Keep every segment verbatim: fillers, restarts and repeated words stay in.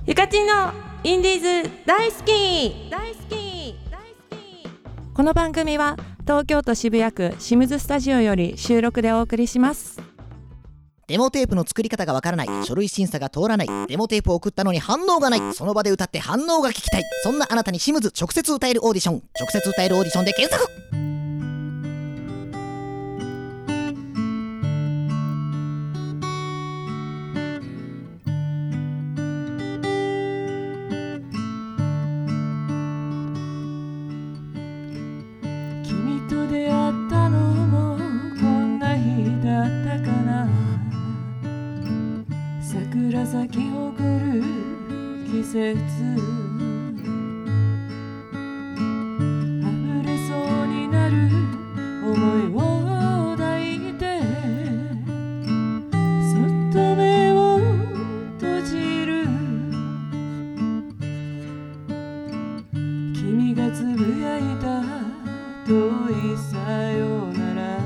ゆかちんのインディーズ大好き大好き大好き。この番組は東京都渋谷区シムズスタジオより収録でお送りします。 デモテープの作り方がわからない、書類審査が通らない、デモテープを送ったのに反応がない、その場で歌って反応が聞きたい、そんなあなたにシムズ直接歌えるオーディション、直接歌えるオーディションで検索。 君と出会ったのもこんな日だったかな。桜咲き誇る季節、溢れそうになる思いを抱いて、そっと目を閉じる。君がつぶやいた遠いさよなら、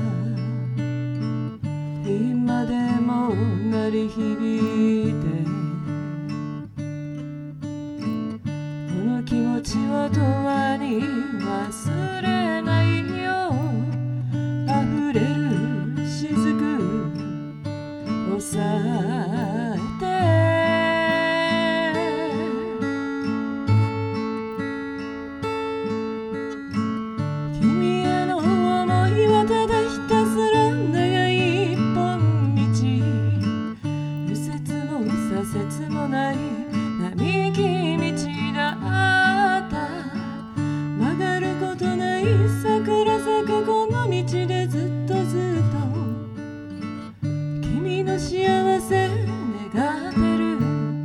今でも鳴り響いて、この気持ちは永遠に忘れないよ。溢れる雫をさえて、君への想いはただひたすら長い一本道、右折も左折もない並木道だった。曲がることない桜咲くこの道でずっとずっと君の幸せ願ってる。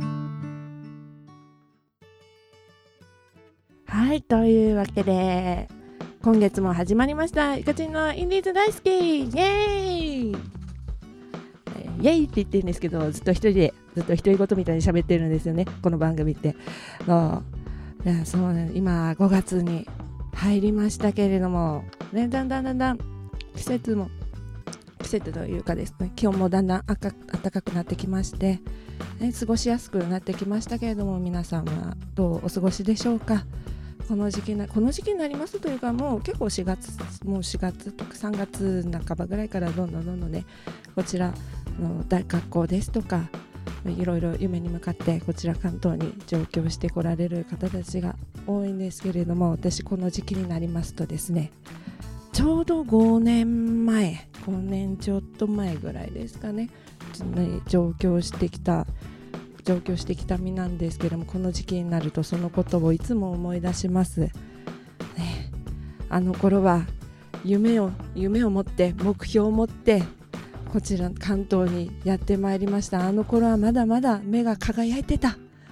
はい、というわけで今月も始まりましたゆかちんのインディーズ大好き、イエーイイエイって言ってるんですけど、ずっと一人でずっと独り言みたいに喋ってるんですよね、この番組って。そういやそう、ね、今ごがつに入りましたけれども、ね、だんだんだんだん季節も季節というかですね、気温もだんだん暖かくなってきまして、ね、過ごしやすくなってきましたけれども、皆さんはどうお過ごしでしょうか。この時期なこの時期になりますというか、もう結構しがつもうしがつとかさんがつなかばぐらいからどんどんどんどんね、こちらの大学校ですとかいろいろ夢に向かってこちら関東に上京してこられる方たちが多いんですけれども、私この時期になりますとですね、ちょうどごねんまえごねんちょっと前ぐらいですかね、上京してきた上京してきた身なんですけども、この時期になるとそのことをいつも思い出します、ね、あの頃は夢を夢を持って目標を持ってこちら関東にやってまいりました。あの頃はまだまだ目が輝いてた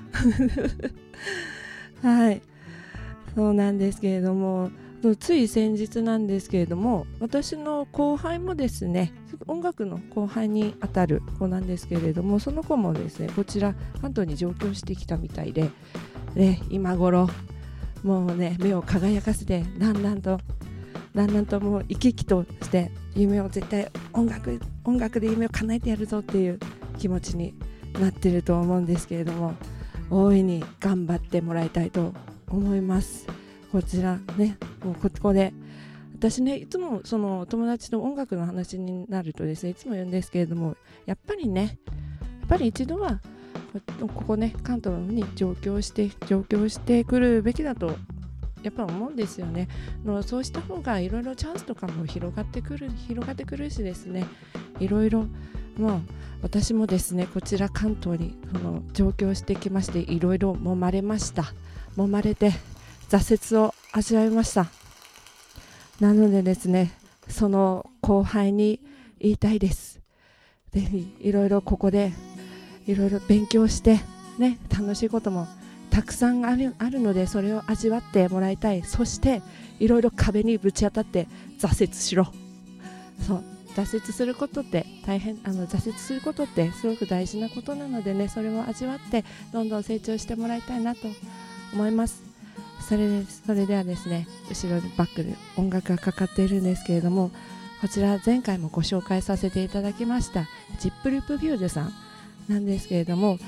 はい、そうなんですけれども、つい先日なんですけれども、私の後輩もですね、音楽の後輩にあたる子なんですけれども、その子もですねこちら関東に上京してきたみたいで、ね、今頃もうね目を輝かせてだんだんとだんだんともう生き生きとして夢を絶対音楽音楽で夢を叶えてやるぞっていう気持ちになってると思うんですけれども、大いに頑張ってもらいたいと思います。こちらね、もうここで私ね、いつもその友達と音楽の話になるとですね、いつも言うんですけれども、やっぱりねやっぱり一度はここね関東に上京して上京してくるべきだとやっぱ思うんですよね。のそうした方がいろいろチャンスとかも広がってくる広がってくるしですね、いろいろもう私もですねこちら関東にその上京してきまして、いろいろ揉まれました揉まれて挫折を味わいました。なのでですね、その後輩に言いたいです。ぜひいろいろここでいろいろ勉強してね、楽しいこともたくさんある、あるので、それを味わってもらいたい。そしていろいろ壁にぶち当たって挫折しろ。そう挫折することって大変あの挫折することってすごく大事なことなのでね、それを味わってどんどん成長してもらいたいなと思います。それで、それではですね、後ろにバックで音楽がかかっているんですけれども、こちら前回もご紹介させていただきましたジップループビューズさんなんですけれども、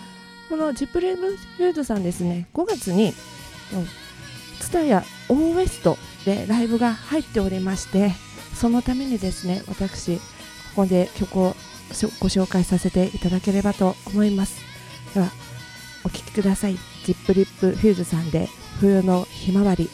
このジップレブフードさんですね、ごがつにツタヤオーウエストでライブが入っておりまして、そのためにですね、私ここで曲をご紹介させていただければと思います。ではお聴きください。ジップリップフューズさんで冬のひまわり。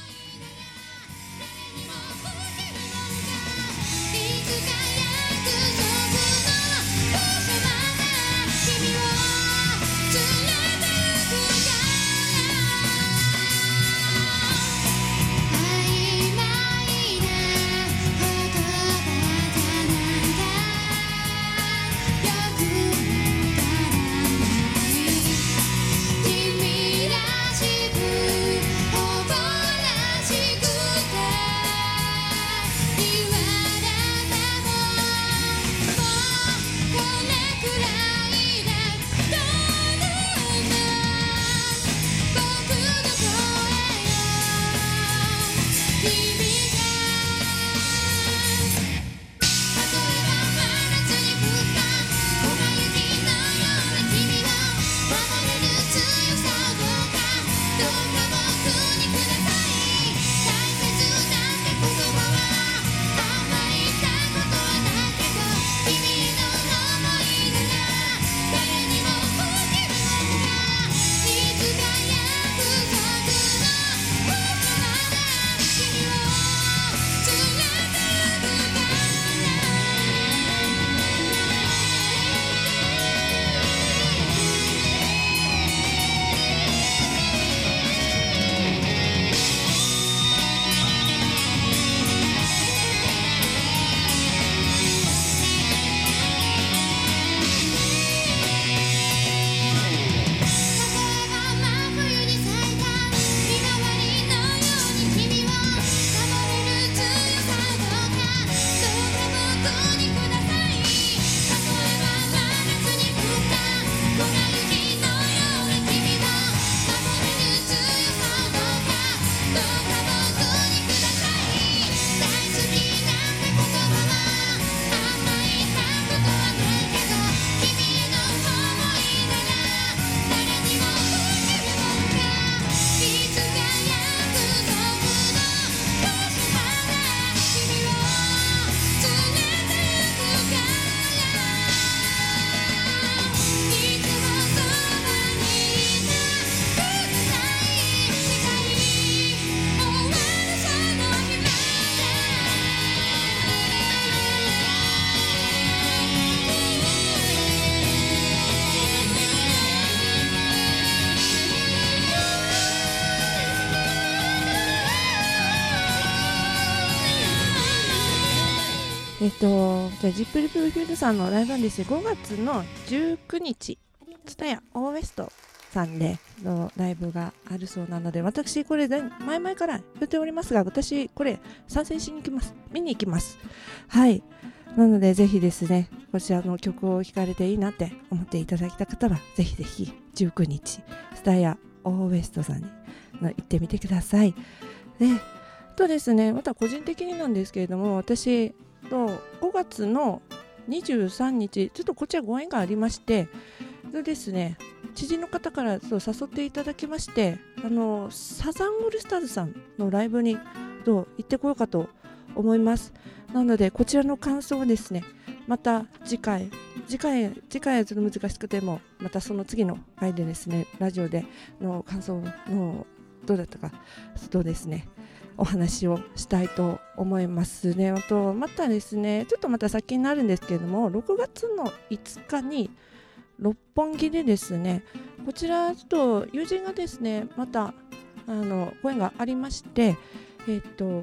えっと、じゃあジップリプフィールさんのライブなんですよ。ごがつのじゅうくにち、ツタヤオーウエストさんでのライブがあるそうなので、私これ前々から言っておりますが、私これ参戦しに行きます。見に行きます。はい。なのでぜひですね、こちらの曲を聴かれていいなって思っていただきた方は、ぜひぜひじゅうくにち、ツタヤオーウエストさんに行ってみてください。で、とですね、また個人的になんですけれども、私とごがつのにじゅうさんにち、ちょっとこちらご縁がありまして、でですね、知人の方からそう誘っていただきまして、あのサザンオールスターズさんのライブにどう行ってこようかと思います。なのでこちらの感想をですね、また次回次回次回はちょっと難しくても、またその次の回でですね、ラジオでの感想のどうだったかとですね、お話をしたいと思いますね。あとまたですね、ちょっとまた先になるんですけれども、ろくがつのいつかに六本木でですね、こちらちょっと友人がですね、またあのご縁がありまして、えっと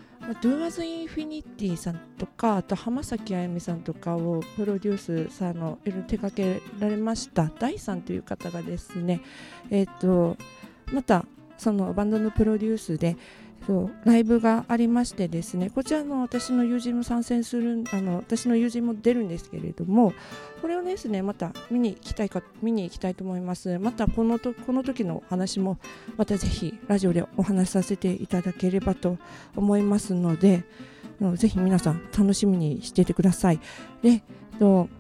Do As Infinity さんとか、あと浜崎あゆみさんとかをプロデュースさんのいろいろ手掛けられました大さんという方がですね、えっとまたそのバンドのプロデュースでそうライブがありましてですね、こちらの私の友人も参戦する、あの私の友人も出るんですけれども、これをですねまた見に行きたいか見に行きたいと思います。またこのとこの時の話もまたぜひラジオでお話しさせていただければと思いますので、ぜひ皆さん楽しみにしていてください。でと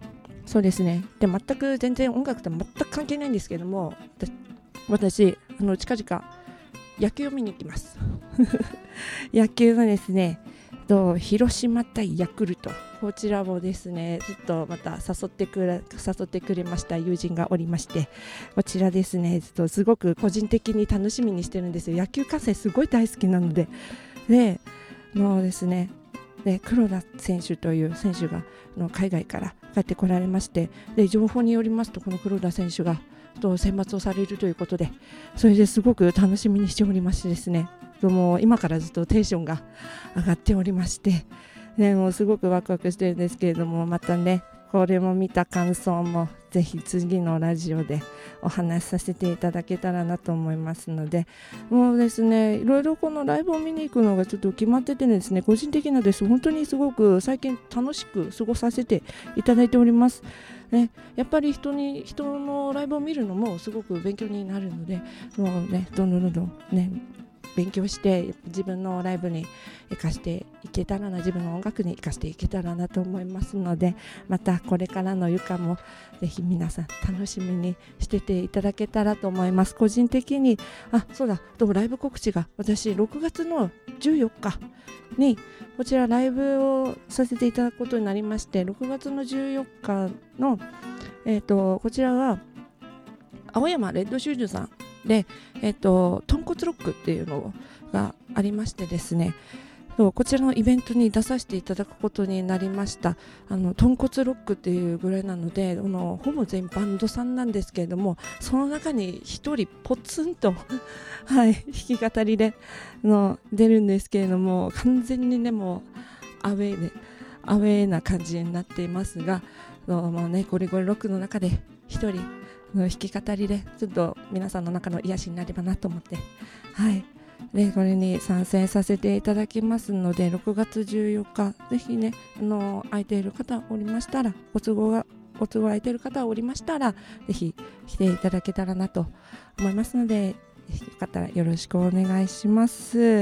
そうですね。で全く全然音楽とは全く関係ないんですけども、私あの近々野球を見に行きます野球はですねと広島対ヤクルト、こちらをですねずっとまた誘ってくれ誘ってくれました友人がおりまして、こちらですねずっとすごく個人的に楽しみにしてるんですよ。野球観戦すごい大好きなので、でもうですねで黒田選手という選手がの海外から帰ってこられまして、で情報によりますとこの黒田選手がと選抜をされるということで、それですごく楽しみにしておりましてですね、もう今からずっとテンションが上がっておりまして、ね、もうすごくワクワクしてるんですけれども、またねこれも見た感想もぜひ次のラジオでお話しさせていただけたらなと思いますので、もうですねいろいろこのライブを見に行くのがちょっと決まっててですね、個人的なです本当にすごく最近楽しく過ごさせていただいておりますね。やっぱり人に人のライブを見るのもすごく勉強になるので、もうねどんどんどんどんね勉強して自分のライブに生かしていけたらな、自分の音楽に生かしていけたらなと思いますので、またこれからのゆかもぜひ皆さん楽しみにしてていただけたらと思います。個人的にあそうだとライブ告知が、私ろくがつのじゅうよっかにこちらライブをさせていただくことになりまして、ろくがつのじゅうよっかの、えー、とこちらは青山レッドシューズさんで、えっと、豚骨ロックっていうのがありましてですね、こちらのイベントに出させていただくことになりました。あの豚骨ロックっていうぐらいなので、あのほぼ全員バンドさんなんですけれども、その中に一人ポツンとはい弾き語りでの出るんですけれども、完全にねもうアウェーでアウェーな感じになっていますが、もうねゴリゴリロックの中で一人弾き語りでちょっと皆さんの中の癒しになればなと思って、はいでこれに参戦させていただきますので、ろくがつじゅうよっかぜひねあの空いている方おりましたら、ご都合がご都合空いている方おりましたらぜひ来ていただけたらなと思いますので、よかったらよろしくお願いします。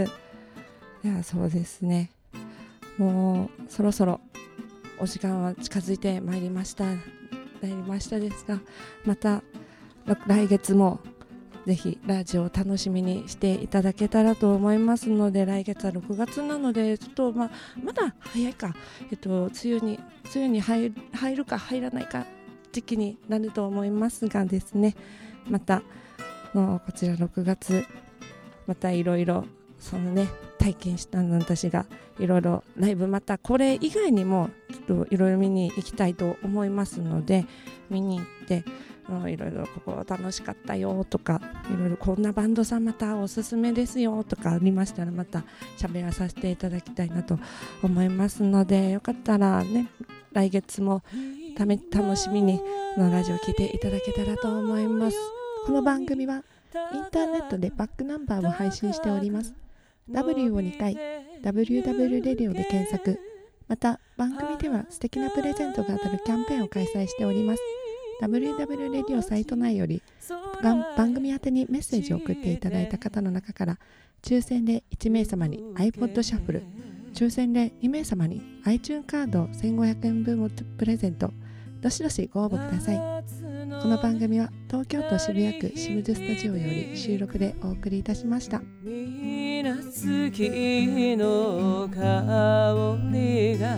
ではそうですね、もうそろそろお時間は近づいてまいりましたなりましたですが、また来月もぜひラジオを楽しみにしていただけたらと思いますので、来月はろくがつなのでちょっと、まあ、まだ早いか、えっと、梅雨に梅雨に入る、入るか入らないか時期になると思いますがですね、またのこちらろくがつまたいろいろそのね体験したの私がいろいろライブ、またこれ以外にもちょっといろいろ見に行きたいと思いますので、見に行っていろいろここ楽しかったよとか、いろいろこんなバンドさんまたおすすめですよとかありましたら、また喋らさせていただきたいなと思いますので、よかったらね来月もため楽しみにのラジオを聞いていただけたらと思います。この番組はインターネットでバックナンバーを配信しております。 ダブリュー をにかい ダブリューダブリュー レディオで検索、また番組では素敵なプレゼントが当たるキャンペーンを開催しております。 ダブリューダブリュー レディオサイト内より番組宛てにメッセージを送っていただいた方の中から抽選でいちめいさまに iPod シャッフル、抽選でにめいさまに iTunes カードせんごひゃくえんぶんをプレゼント、どしどしご応募ください。この番組は東京都渋谷区清水スタジオより収録でお送りいたしました。 水月の香りが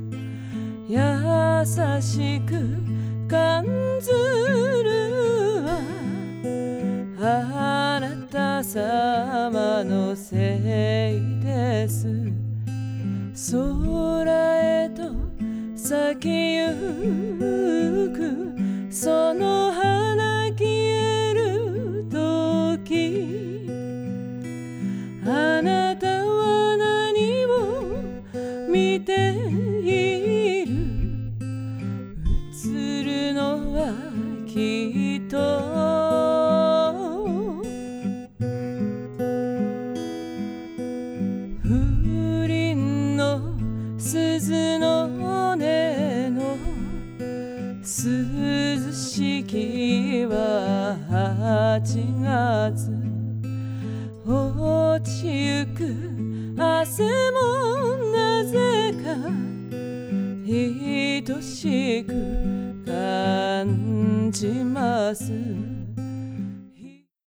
優しく感ずるわ、あなた様のせいです。空へと咲きゆくその花消える時、あなたは何を見ている、映るのはきっと風鈴の鈴の音の涼しきははちがつ、落ちゆく汗もなぜか愛しく感じます